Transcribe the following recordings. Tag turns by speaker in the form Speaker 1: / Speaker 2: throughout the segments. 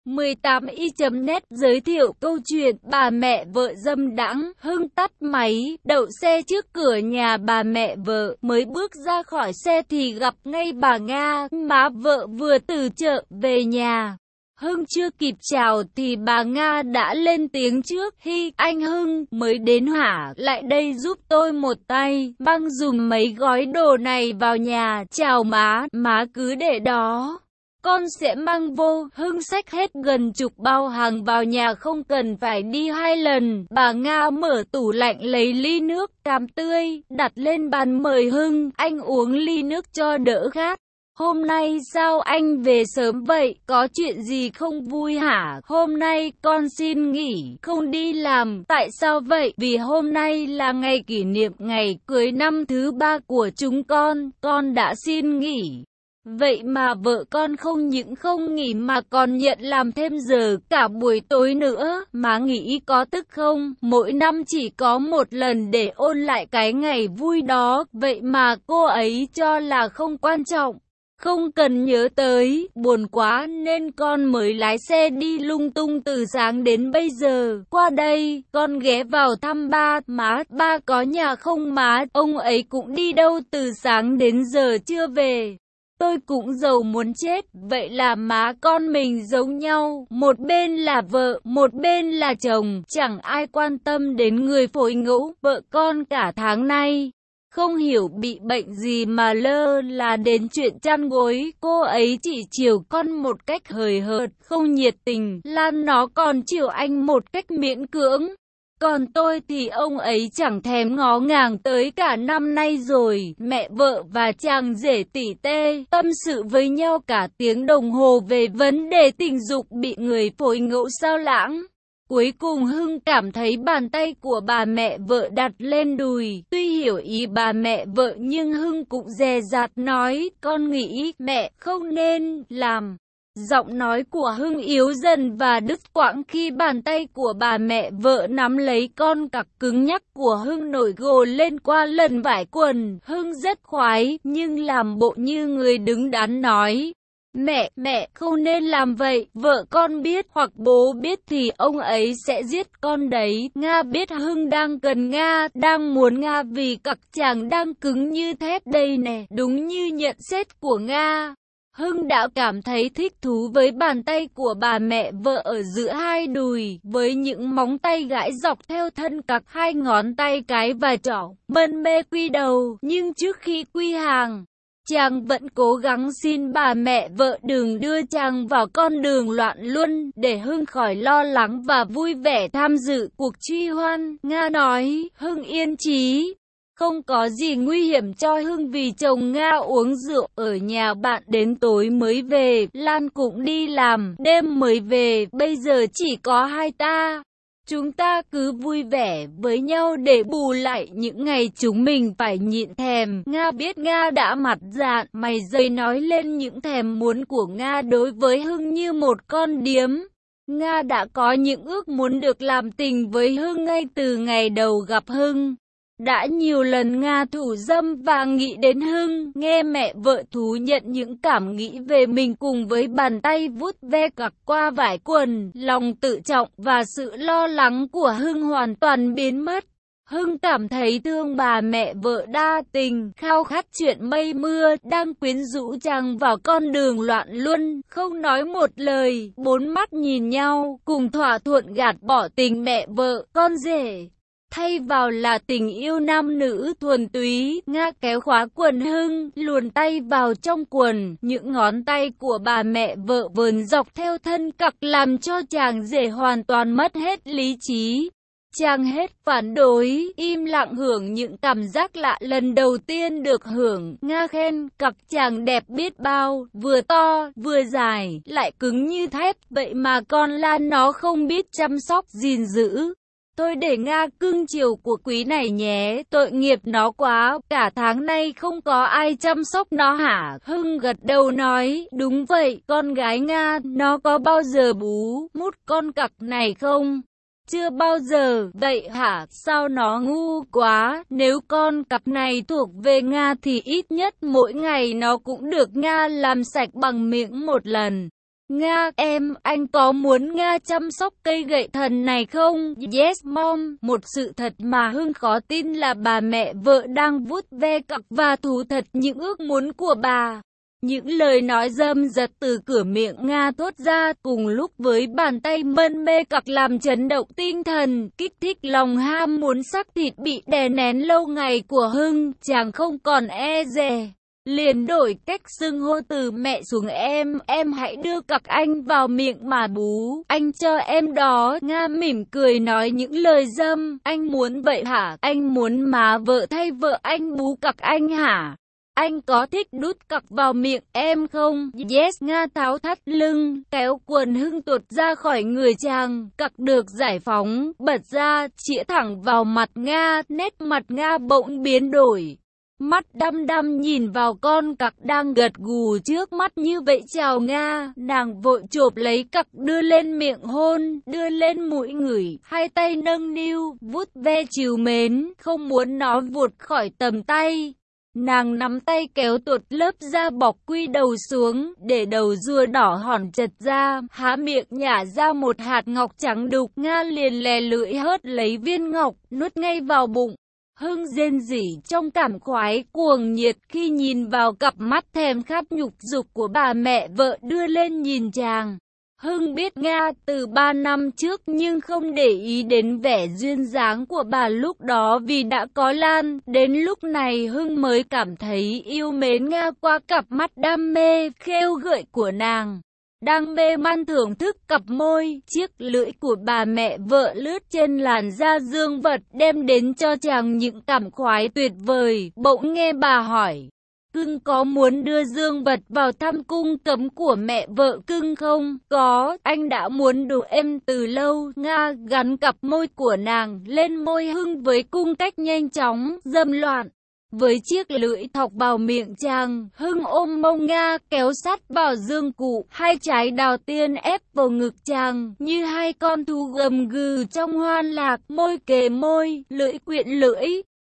Speaker 1: 18i.net giới thiệu câu chuyện bà mẹ vợ dâm đãng. Hưng tắt máy, đậu xe trước cửa nhà bà mẹ vợ, mới bước ra khỏi xe thì gặp ngay bà Nga, má vợ vừa từ chợ về nhà. Hưng chưa kịp chào thì bà Nga đã lên tiếng trước. Hi, anh Hưng, mới đến hả? Lại đây giúp tôi một tay, mang dùm mấy gói đồ này vào nhà. Chào má cứ để đó, con sẽ mang vô. Hưng xách hết gần chục bao hàng vào nhà không cần phải đi 2 lần. Bà Nga mở tủ lạnh lấy ly nước cam tươi, đặt lên bàn mời Hưng. Anh uống ly nước cho đỡ khát. Hôm nay sao anh về sớm vậy? Có chuyện gì không vui hả? Hôm nay con xin nghỉ, không đi làm. Tại sao vậy? Vì hôm nay là ngày kỷ niệm ngày cưới năm thứ 3 của chúng con đã xin nghỉ. Vậy mà vợ con không những không nghỉ mà còn nhận làm thêm giờ cả buổi tối nữa. Má nghĩ có tức không? Mỗi năm chỉ có một lần để ôn lại cái ngày vui đó, vậy mà cô ấy cho là không quan trọng, không cần nhớ tới. Buồn quá nên con mới lái xe đi lung tung từ sáng đến bây giờ. Qua đây, con ghé vào thăm ba. Ba có nhà không má? Ông ấy cũng đi đâu từ sáng đến giờ chưa về. Tôi cũng giàu muốn chết. Vậy là má con mình giống nhau, một bên là vợ, một bên là chồng. Chẳng ai quan tâm đến người phối ngẫu. Vợ con cả tháng nay không hiểu bị bệnh gì mà lơ là đến chuyện chăn gối. Cô ấy chỉ chiều con một cách hời hợt, không nhiệt tình. Lan nó còn chiều anh một cách miễn cưỡng. Còn tôi thì ông ấy chẳng thèm ngó ngàng tới cả năm nay rồi. Mẹ vợ và chàng rể tỉ tê tâm sự với nhau cả tiếng đồng hồ về vấn đề tình dục bị người phối ngẫu sao lãng. Cuối cùng Hưng cảm thấy bàn tay của bà mẹ vợ đặt lên đùi. Tuy hiểu ý bà mẹ vợ nhưng Hưng cũng dè dặt nói, con nghĩ mẹ không nên làm. Giọng nói của Hưng yếu dần và đứt quãng khi bàn tay của bà mẹ vợ nắm lấy con cặc cứng nhắc của Hưng nổi gồ lên qua lần vải quần. Hưng rất khoái nhưng làm bộ như người đứng đắn nói, mẹ không nên làm vậy. Vợ con biết hoặc bố biết thì ông ấy sẽ giết con đấy. Nga biết Hưng đang cần Nga, đang muốn Nga vì cặc chàng đang cứng như thép đây nè. Đúng như nhận xét của Nga, Hưng đã cảm thấy thích thú với bàn tay của bà mẹ vợ ở giữa hai đùi, với những móng tay gãi dọc theo thân cặc, 2 ngón tay cái và trỏ, mân mê quy đầu. Nhưng trước khi quy hàng, chàng vẫn cố gắng xin bà mẹ vợ đừng đưa chàng vào con đường loạn luân, để Hưng khỏi lo lắng và vui vẻ tham dự cuộc truy hoan. Nga nói, Hưng yên chí, không có gì nguy hiểm cho Hưng vì chồng Nga uống rượu ở nhà bạn đến tối mới về. Lan cũng đi làm, đêm mới về, bây giờ chỉ có hai ta. Chúng ta cứ vui vẻ với nhau để bù lại những ngày chúng mình phải nhịn thèm. Nga biết Nga đã mặt dạn, mày dày nói lên những thèm muốn của Nga đối với Hưng như một con điếm. Nga đã có những ước muốn được làm tình với Hưng ngay từ ngày đầu gặp Hưng. Đã nhiều lần Nga thủ dâm và nghĩ đến Hưng. Nghe mẹ vợ thú nhận những cảm nghĩ về mình cùng với bàn tay vuốt ve cặc qua vải quần, lòng tự trọng và sự lo lắng của Hưng hoàn toàn biến mất. Hưng cảm thấy thương bà mẹ vợ đa tình, khao khát chuyện mây mưa, đang quyến rũ chàng vào con đường loạn luân. Không nói một lời, 4 mắt nhìn nhau, cùng thỏa thuận gạt bỏ tình mẹ vợ, con rể. Thay vào là tình yêu nam nữ thuần túy. Nga kéo khóa quần Hưng, luồn tay vào trong quần. Những ngón tay của bà mẹ vợ vờn dọc theo thân cặc làm cho chàng rể hoàn toàn mất hết lý trí. Chàng hết phản đối, im lặng hưởng những cảm giác lạ lần đầu tiên được hưởng. Nga khen cặc chàng đẹp biết bao, vừa to, vừa dài, lại cứng như thép. Vậy mà con Lan nó không biết chăm sóc gìn giữ. Tôi để Nga cưng chiều của quý này nhé, tội nghiệp nó quá, cả tháng nay không có ai chăm sóc nó hả? Hưng gật đầu nói, đúng vậy, con gái Nga, nó có bao giờ bú mút con cặc này không? Chưa bao giờ. Vậy hả? Sao nó ngu quá? Nếu con cặc này thuộc về Nga thì ít nhất mỗi ngày nó cũng được Nga làm sạch bằng miệng một lần. Nga, anh có muốn Nga chăm sóc cây gậy thần này không? Yes, mom. Một sự thật mà Hưng khó tin là bà mẹ vợ đang vuốt ve cặc và thú thật những ước muốn của bà. Những lời nói dâm dật từ cửa miệng Nga thốt ra cùng lúc với bàn tay mân mê cặc làm chấn động tinh thần, kích thích lòng ham muốn xác thịt bị đè nén lâu ngày của Hưng. Chàng không còn e dè, liền đổi cách xưng hô từ mẹ xuống em hãy đưa cặc anh vào miệng mà bú, anh cho em đó. Nga mỉm cười nói những lời dâm, anh muốn vậy hả? Anh muốn má vợ thay vợ anh bú cặc anh hả? Anh có thích đút cặc vào miệng em không? Yes. Nga tháo thắt lưng, kéo quần Hưng tuột ra khỏi người chàng, cặc được giải phóng, bật ra, chĩa thẳng vào mặt Nga, nét mặt Nga bỗng biến đổi. Mắt đăm đăm nhìn vào con cặc đang gật gù trước mắt như vậy. Chào Nga, nàng vội chộp lấy cặc đưa lên miệng hôn, đưa lên mũi ngửi, hai tay nâng niu, vuốt ve trìu mến, không muốn nó vụt khỏi tầm tay. Nàng nắm tay kéo tuột lớp da bọc quy đầu xuống, để đầu rùa đỏ hòn chật ra, há miệng nhả ra một hạt ngọc trắng đục. Nga liền lè lưỡi hớt lấy viên ngọc, nuốt ngay vào bụng. Hưng rên rỉ trong cảm khoái cuồng nhiệt khi nhìn vào cặp mắt thèm khát nhục dục của bà mẹ vợ đưa lên nhìn chàng. Hưng biết Nga từ 3 năm trước nhưng không để ý đến vẻ duyên dáng của bà lúc đó vì đã có Lan. Đến lúc này Hưng mới cảm thấy yêu mến Nga qua cặp mắt đam mê, khêu gợi của nàng. Đang mê man thưởng thức cặp môi, chiếc lưỡi của bà mẹ vợ lướt trên làn da dương vật đem đến cho chàng những cảm khoái tuyệt vời. Bỗng nghe bà hỏi, cưng có muốn đưa dương vật vào thăm cung cấm của mẹ vợ cưng không? Có, anh đã muốn đùa em từ lâu. Nga gắn cặp môi của nàng lên môi Hưng với cung cách nhanh chóng, dâm loạn. Với chiếc lưỡi thọc vào miệng chàng, Hưng ôm mông Nga kéo sát vào dương cụ, hai trái đào tiên ép vào ngực chàng, như hai con thú gầm gừ trong hoan lạc, môi kề môi, lưỡi quyện lưỡi.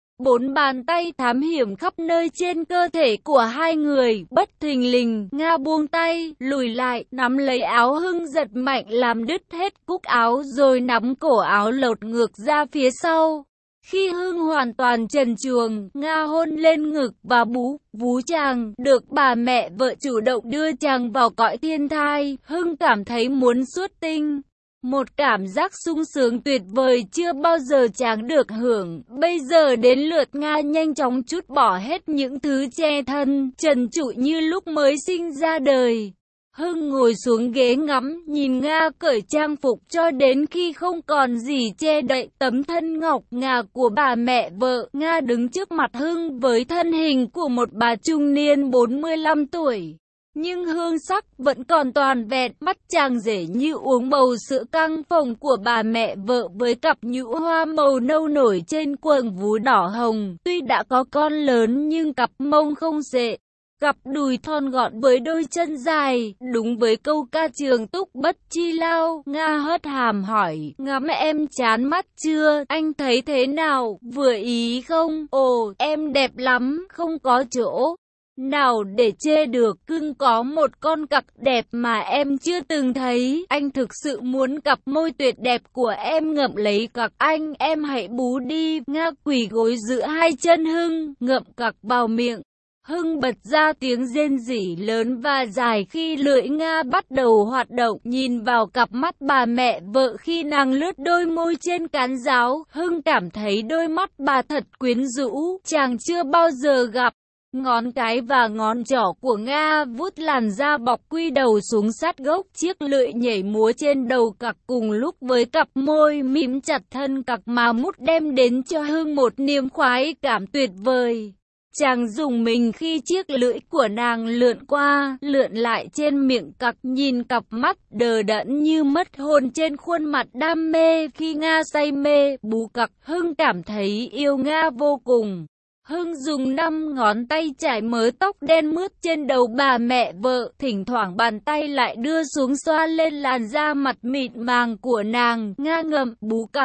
Speaker 1: 4 bàn tay thám hiểm khắp nơi trên cơ thể của hai người, bất thình lình, Nga buông tay, lùi lại, nắm lấy áo Hưng giật mạnh làm đứt hết cúc áo rồi nắm cổ áo lột ngược ra phía sau. Khi Hưng hoàn toàn trần truồng, Nga hôn lên ngực và vú chàng, được bà mẹ vợ chủ động đưa chàng vào cõi thiên thai. Hưng cảm thấy muốn xuất tinh. Một cảm giác sung sướng tuyệt vời chưa bao giờ chàng được hưởng. Bây giờ đến lượt Nga nhanh chóng trút bỏ hết những thứ che thân, trần trụi như lúc mới sinh ra đời. Hưng ngồi xuống ghế ngắm, nhìn Nga cởi trang phục cho đến khi không còn gì che đậy tấm thân ngọc ngà của bà mẹ vợ. Nga đứng trước mặt Hưng với thân hình của một bà trung niên 45 tuổi. Nhưng hương sắc vẫn còn toàn vẹn, mắt chàng rể như uống bầu sữa căng phồng của bà mẹ vợ với cặp nhũ hoa màu nâu nổi trên quần vú đỏ hồng. Tuy đã có con lớn nhưng cặp mông không xệ. Cặp đùi thon gọn với đôi chân dài, đúng với câu ca trường túc bất chi lao. Nga hất hàm hỏi, ngắm em chán mắt chưa, anh thấy thế nào, vừa ý không? Ồ, em đẹp lắm, không có chỗ nào để chê được, cưng có một con cặc đẹp mà em chưa từng thấy. Anh thực sự muốn cặp môi tuyệt đẹp của em ngậm lấy cặc anh, em hãy bú đi. Nga quỳ gối giữa hai chân Hưng, ngậm cặc vào miệng. Hưng bật ra tiếng rên rỉ lớn và dài khi lưỡi Nga bắt đầu hoạt động, nhìn vào cặp mắt bà mẹ vợ khi nàng lướt đôi môi trên cán giáo. Hưng cảm thấy đôi mắt bà thật quyến rũ, chàng chưa bao giờ gặp. Ngón cái và ngón trỏ của Nga vuốt làn da bọc quy đầu xuống sát gốc, chiếc lưỡi nhảy múa trên đầu cặc cùng lúc với cặp môi mím chặt thân cặc mà mút đem đến cho Hưng một niềm khoái cảm tuyệt vời. Chàng dùng mình khi chiếc lưỡi của nàng lượn qua, lượn lại trên miệng cặc, nhìn cặp mắt đờ đẫn như mất hồn trên khuôn mặt đam mê. Khi Nga say mê bú cặc, Hưng cảm thấy yêu Nga vô cùng. Hưng dùng 5 ngón tay chải mớ tóc đen mướt trên đầu bà mẹ vợ, thỉnh thoảng bàn tay lại đưa xuống xoa lên làn da mặt mịn màng của nàng. Nga ngậm bú cặc,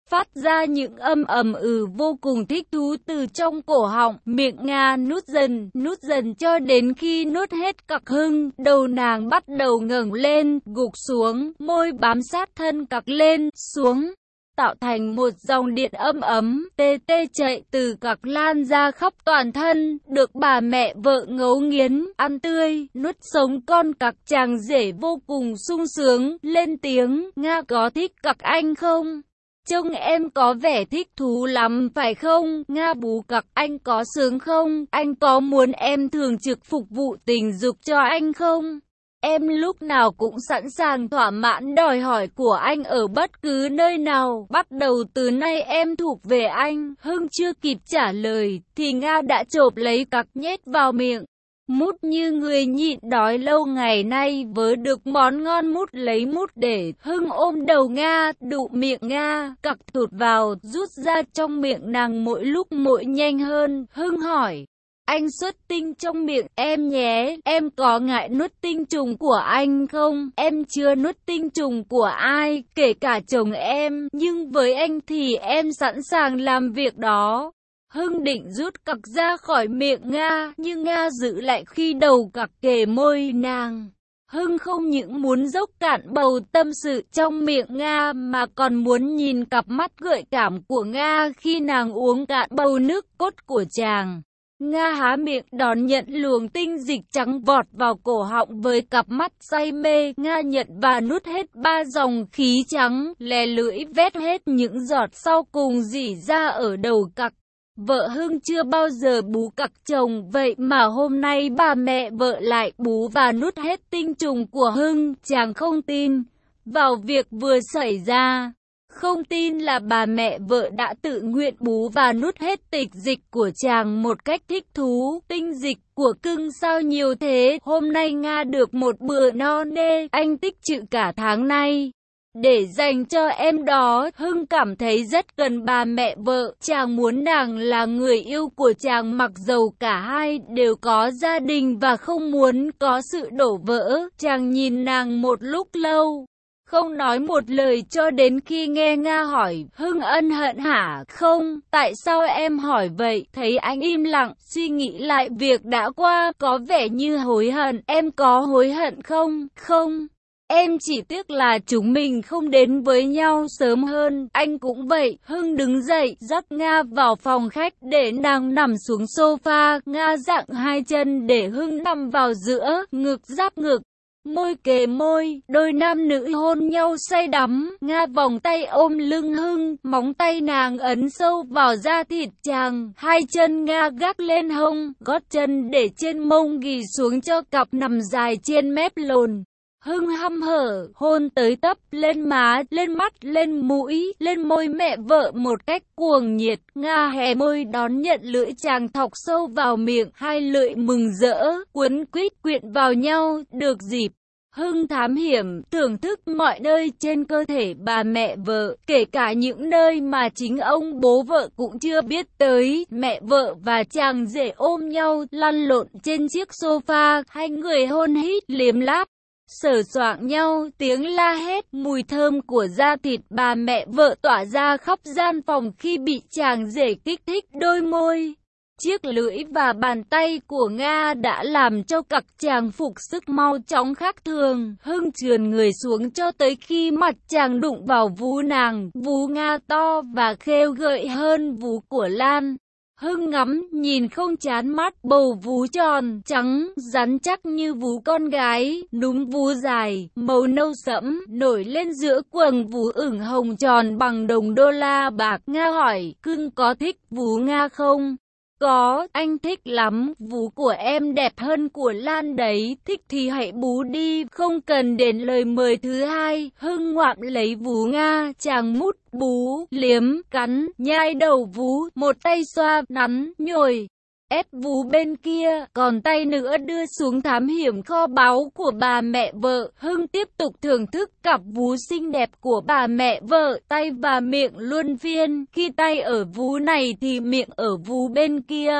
Speaker 1: phát ra những âm ầm vô cùng thích thú từ trong cổ họng. Miệng Nga nút dần cho đến khi nuốt hết cặc Hưng, đầu nàng bắt đầu ngẩng lên, gục xuống, môi bám sát thân cặc lên, xuống, tạo thành một dòng điện âm ấm, tê tê chạy từ cặc lan ra khắp toàn thân, được bà mẹ vợ ngấu nghiến, ăn tươi, nuốt sống con cặc. Chàng rể vô cùng sung sướng, lên tiếng, Nga có thích cặc anh không? Trông em có vẻ thích thú lắm phải không? Nga bú cặc anh có sướng không? Anh có muốn em thường trực phục vụ tình dục cho anh không? Em lúc nào cũng sẵn sàng thỏa mãn đòi hỏi của anh ở bất cứ nơi nào. Bắt đầu từ nay em thuộc về anh. Hưng chưa kịp trả lời thì Nga đã chộp lấy cặc nhét vào miệng. Mút như người nhịn đói lâu ngày nay vớ được món ngon, mút lấy mút để. Hưng ôm đầu Nga, đụ miệng Nga, cặc thụt vào, rút ra trong miệng nàng mỗi lúc mỗi nhanh hơn. Hưng hỏi, anh xuất tinh trong miệng em nhé, em có ngại nuốt tinh trùng của anh không? Em chưa nuốt tinh trùng của ai, kể cả chồng em, nhưng với anh thì em sẵn sàng làm việc đó. Hưng định rút cặc ra khỏi miệng Nga, nhưng Nga giữ lại khi đầu cặc kề môi nàng. Hưng không những muốn dốc cạn bầu tâm sự trong miệng Nga mà còn muốn nhìn cặp mắt gợi cảm của Nga khi nàng uống cạn bầu nước cốt của chàng. Nga há miệng đón nhận luồng tinh dịch trắng vọt vào cổ họng với cặp mắt say mê. Nga nhận và nuốt hết 3 dòng khí trắng, lè lưỡi vét hết những giọt sau cùng rỉ ra ở đầu cặc. Vợ Hưng chưa bao giờ bú cặc chồng, vậy mà hôm nay bà mẹ vợ lại bú và nuốt hết tinh trùng của Hưng. Chàng không tin vào việc vừa xảy ra. Không tin là bà mẹ vợ đã tự nguyện bú và nuốt hết tịch dịch của chàng một cách thích thú. Tinh dịch của cưng sao nhiều thế? Hôm nay Nga được một bữa no nê, anh tích trữ cả tháng nay để dành cho em đó. Hưng cảm thấy rất cần bà mẹ vợ. Chàng muốn nàng là người yêu của chàng mặc dầu cả hai đều có gia đình và không muốn có sự đổ vỡ. Chàng nhìn nàng một lúc lâu, không nói một lời cho đến khi nghe Nga hỏi, Hưng ân hận hả? Không, tại sao em hỏi vậy? Thấy anh im lặng, suy nghĩ lại việc đã qua, có vẻ như hối hận. Em có hối hận không? Không. Em chỉ tiếc là chúng mình không đến với nhau sớm hơn. Anh cũng vậy. Hưng đứng dậy, dắt Nga vào phòng khách để nàng nằm xuống sofa. Nga dạng hai chân để Hưng nằm vào giữa, ngực giáp ngực, môi kề môi, đôi nam nữ hôn nhau say đắm. Nga vòng tay ôm lưng Hưng, móng tay nàng ấn sâu vào da thịt chàng. Hai chân Nga gác lên hông, gót chân để trên mông ghì xuống cho cặp nằm dài trên mép lồn. Hưng hăm hở, hôn tới tấp, lên má, lên mắt, lên mũi, lên môi mẹ vợ một cách cuồng nhiệt. Nga hé môi đón nhận lưỡi chàng thọc sâu vào miệng, hai lưỡi mừng rỡ, quấn quýt quyện vào nhau, được dịp. Hưng thám hiểm, thưởng thức mọi nơi trên cơ thể bà mẹ vợ, kể cả những nơi mà chính ông bố vợ cũng chưa biết tới. Mẹ vợ và chàng rể ôm nhau, lăn lộn trên chiếc sofa, hai người hôn hít, liếm láp, sờ soạng nhau, tiếng la hét, mùi thơm của da thịt bà mẹ vợ tỏa ra khắp gian phòng khi bị chàng rể kích thích đôi môi. Chiếc lưỡi và bàn tay của Nga đã làm cho cặc chàng phục sức mau chóng khác thường. Hưng trườn người xuống cho tới khi mặt chàng đụng vào vú nàng. Vú Nga to và khêu gợi hơn vú của Lan. Hưng ngắm, nhìn không chán mắt, bầu vú tròn, trắng, rắn chắc như vú con gái, núm vú dài, màu nâu sẫm, nổi lên giữa quầng vú ửng hồng tròn bằng đồng đô la bạc. Nga hỏi, cưng có thích vú Nga không? Có, anh thích lắm, vú của em đẹp hơn của Lan đấy, thích thì hãy bú đi, không cần đến lời mời thứ hai. Hưng ngoạm lấy vú Nga, chàng mút, bú, liếm, cắn, nhai đầu vú, một tay xoa, nắn, nhồi, ép vú bên kia, còn tay nữa đưa xuống thám hiểm kho báu của bà mẹ vợ. Hưng tiếp tục thưởng thức cặp vú xinh đẹp của bà mẹ vợ, tay và miệng luân phiên, khi tay ở vú này thì miệng ở vú bên kia.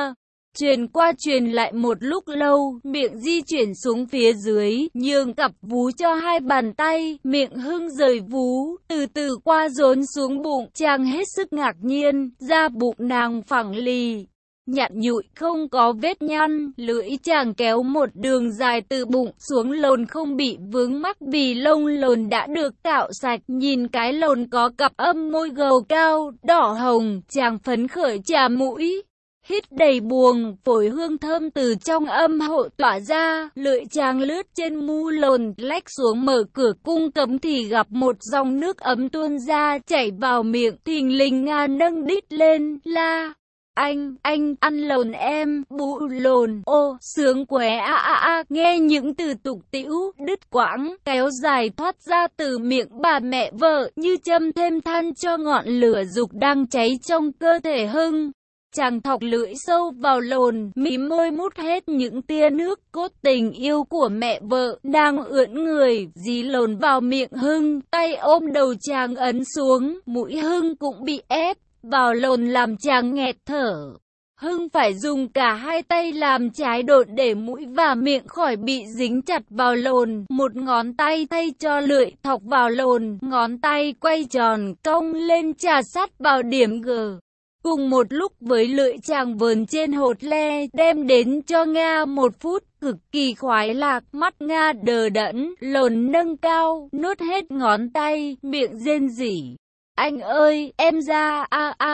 Speaker 1: Truyền qua truyền lại một lúc lâu, miệng di chuyển xuống phía dưới, nhường cặp vú cho hai bàn tay, miệng Hưng rời vú, từ từ qua dồn xuống bụng, chàng hết sức ngạc nhiên, da bụng nàng phẳng lì, nhẵn nhụi không có vết nhăn, lưỡi chàng kéo một đường dài từ bụng xuống lồn không bị vướng mắc vì lông lồn đã được cạo sạch, nhìn cái lồn có cặp âm môi gầu cao, đỏ hồng, chàng phấn khởi chà mũi. Hít đầy buồng, phổi hương thơm từ trong âm hộ tỏa ra, lưỡi chàng lướt trên mu lồn, lách xuống mở cửa cung cấm thì gặp một dòng nước ấm tuôn ra, chảy vào miệng, thình lình Nga nâng đít lên, la. Anh ăn lồn em, bụ lồn, ô, sướng quá nghe những từ tục tĩu, đứt quãng, kéo dài thoát ra từ miệng bà mẹ vợ, như châm thêm than cho ngọn lửa dục đang cháy trong cơ thể Hưng. Chàng thọc lưỡi sâu vào lồn, mím môi mút hết những tia nước cốt tình yêu của mẹ vợ, đang ưỡn người, dí lồn vào miệng Hưng, tay ôm đầu chàng ấn xuống, mũi Hưng cũng bị ép vào lồn làm chàng nghẹt thở. Hưng phải dùng cả hai tay làm trái đột để mũi và miệng khỏi bị dính chặt vào lồn, một ngón tay thay cho lưỡi thọc vào lồn, ngón tay quay tròn cong lên chà sát vào điểm G. Cùng một lúc với lưỡi chàng vờn trên hột le, đem đến cho Nga một phút cực kỳ khoái lạc, mắt Nga đờ đẫn, lồn nâng cao, nuốt hết ngón tay, miệng rên rỉ. Anh ơi, em ra,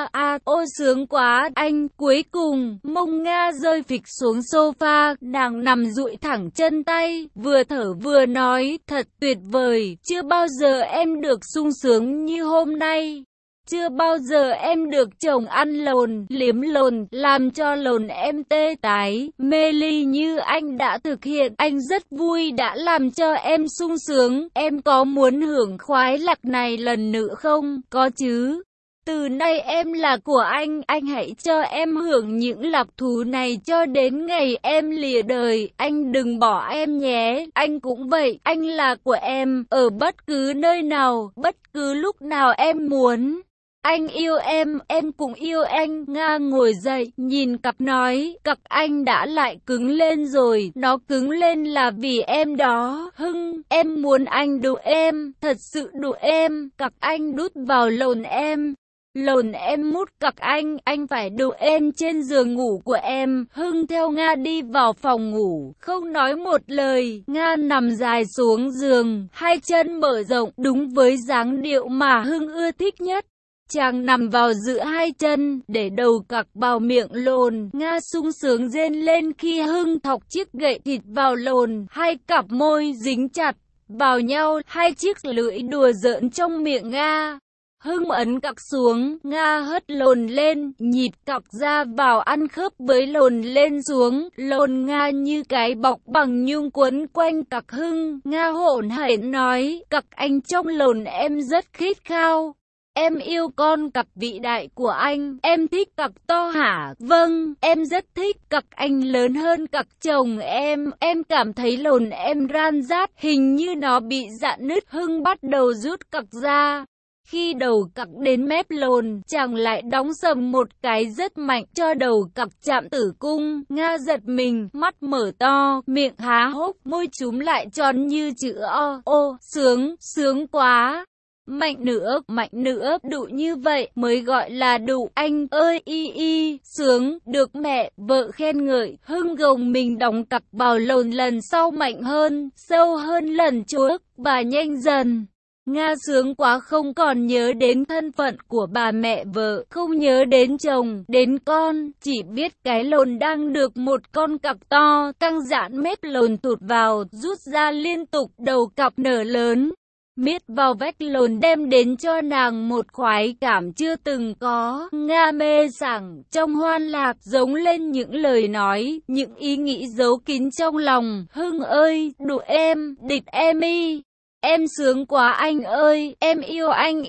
Speaker 1: ô sướng quá, anh, cuối cùng, mông Nga rơi phịch xuống sofa, nàng nằm duỗi thẳng chân tay, vừa thở vừa nói, thật tuyệt vời, chưa bao giờ em được sung sướng như hôm nay. Chưa bao giờ em được chồng ăn lồn, liếm lồn, làm cho lồn em tê tái, mê ly như anh đã thực hiện. Anh rất vui đã làm cho em sung sướng. Em có muốn hưởng khoái lạc này lần nữa không? Có chứ. Từ nay em là của anh hãy cho em hưởng những lạc thú này cho đến ngày em lìa đời. Anh đừng bỏ em nhé, anh cũng vậy, anh là của em, ở bất cứ nơi nào, bất cứ lúc nào em muốn. Anh yêu em cũng yêu anh. Nga ngồi dậy, nhìn cặp nói, cặp anh đã lại cứng lên rồi, nó cứng lên là vì em đó. Hưng, em muốn anh đụ em, thật sự đụ em, cặp anh đút vào lồn em. Lồn em mút cặp anh phải đụ em trên giường ngủ của em. Hưng theo Nga đi vào phòng ngủ, không nói một lời. Nga nằm dài xuống giường, hai chân mở rộng, đúng với dáng điệu mà Hưng ưa thích nhất. Chàng nằm vào giữa hai chân, để đầu cặc vào miệng lồn. Nga sung sướng rên lên khi Hưng thọc chiếc gậy thịt vào lồn. Hai cặp môi dính chặt vào nhau, hai chiếc lưỡi đùa giỡn trong miệng Nga. Hưng ấn cặc xuống, Nga hất lồn lên, nhịt cặc ra vào ăn khớp với lồn lên xuống. Lồn Nga như cái bọc bằng nhung quấn quanh cặc Hưng. Nga hổn hển nói, cặc anh trong lồn em rất khít khao. Em yêu con cặc vĩ đại của anh, em thích cặc to hả? Vâng, em rất thích cặc anh lớn hơn cặc chồng em cảm thấy lồn em ran rát, hình như nó bị rạn nứt. Hưng bắt đầu rút cặc ra. Khi đầu cặc đến mép lồn, chàng lại đóng sầm một cái rất mạnh cho đầu cặc chạm tử cung. Nga giật mình, mắt mở to, miệng há hốc, môi chúm lại tròn như chữ O. Ô, sướng quá. Mạnh nữa, đụ như vậy mới gọi là đụ. Anh ơi sướng, được mẹ, vợ khen ngợi. Hưng gồng mình đóng cặc vào lồn lần sau mạnh hơn, sâu hơn lần trước, và nhanh dần. Nga sướng quá không còn nhớ đến thân phận của bà mẹ vợ, không nhớ đến chồng, đến con, chỉ biết cái lồn đang được một con cặc to, căng giãn mép lồn tụt vào, rút ra liên tục, đầu cặp nở lớn. Miết vào vách lồn đem đến cho nàng một khoái cảm chưa từng có. Nga mê sảng, trong hoan lạc, giống lên những lời nói, những ý nghĩ giấu kín trong lòng. Hưng ơi, đụ em, địch em y. Em sướng quá anh ơi, em yêu anh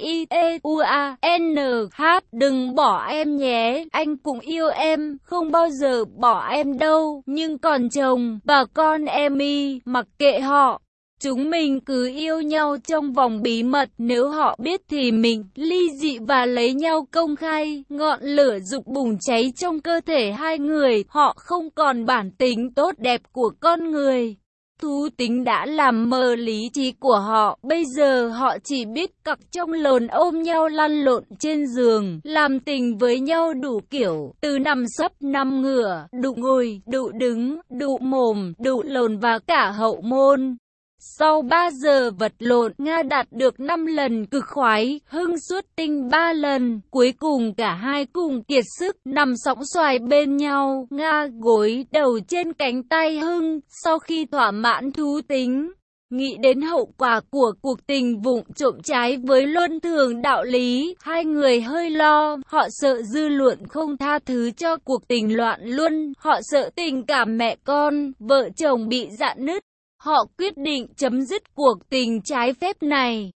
Speaker 1: IEUANH, đừng bỏ em nhé, anh cũng yêu em, không bao giờ bỏ em đâu, nhưng còn chồng, bà con em mặc kệ họ. Chúng mình cứ yêu nhau trong vòng bí mật, nếu họ biết thì mình ly dị và lấy nhau công khai. Ngọn lửa dục bùng cháy trong cơ thể hai người, họ không còn bản tính tốt đẹp của con người. Thú tính đã làm mờ lý trí của họ, bây giờ họ chỉ biết cặc trong lồn ôm nhau lăn lộn trên giường, làm tình với nhau đủ kiểu, từ nằm sấp nằm ngửa, đụ ngồi, đụ đứng, đụ mồm, đụ lồn và cả hậu môn. Sau 3 giờ vật lộn, Nga đạt được 5 lần cực khoái, Hưng xuất tinh 3 lần, cuối cùng cả hai cùng kiệt sức, nằm sõng soài bên nhau, Nga gối đầu trên cánh tay Hưng, sau khi thỏa mãn thú tính. Nghĩ đến hậu quả của cuộc tình vụng trộm trái với luân thường đạo lý, hai người hơi lo, họ sợ dư luận không tha thứ cho cuộc tình loạn luân, họ sợ tình cảm mẹ con, vợ chồng bị rạn nứt. Họ quyết định chấm dứt cuộc tình trái phép này.